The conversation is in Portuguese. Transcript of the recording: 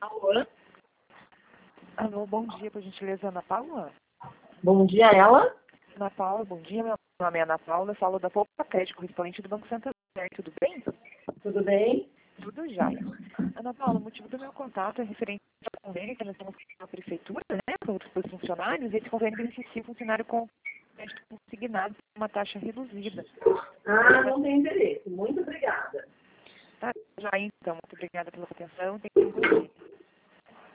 Alô? Alô, bom dia, por gentileza, Ana Paula? Bom dia, ela? Ana Paula, bom dia, meu nome é Ana Paula, eu falo da Poupa Crédito, correspondente do Banco Santander, tudo bem? Tudo bem? Tudo jóia. Ana Paula, o motivo do meu contato é referente ao convênio que nós temos com a prefeitura, né, com os funcionários, e esse convênio beneficia o funcionário com crédito consignado por uma taxa reduzida. Ah, não tem interesse. Muito obrigada. Tá, já então, muito obrigada pela atenção, tenha um bom dia.